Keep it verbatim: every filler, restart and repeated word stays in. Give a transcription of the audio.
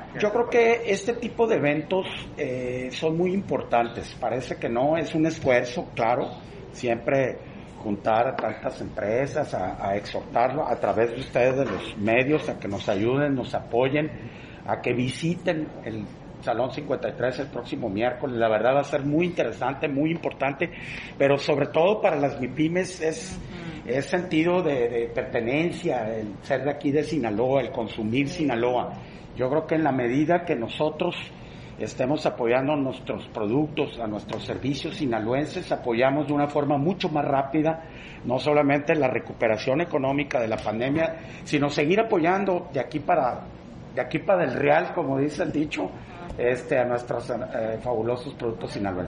Yo creo que este tipo de eventos eh, son muy importantes. Parece que no, es un esfuerzo, claro, siempre juntar a tantas empresas, a, a exhortarlo a través de ustedes, de los medios, a que nos ayuden, nos apoyen, a que visiten el Salón cincuenta y tres el próximo miércoles. La verdad va a ser muy interesante, muy importante, pero sobre todo para las MIPYMES es, es sentido de, de pertenencia, el ser de aquí de Sinaloa, el consumir Sinaloa. Yo creo que en la medida que nosotros estemos apoyando nuestros productos, a nuestros servicios sinaloenses, apoyamos de una forma mucho más rápida, no solamente la recuperación económica de la pandemia, sino seguir apoyando de aquí para, de aquí para el real, como dice el dicho, este, a nuestros eh, fabulosos productos sinaloenses.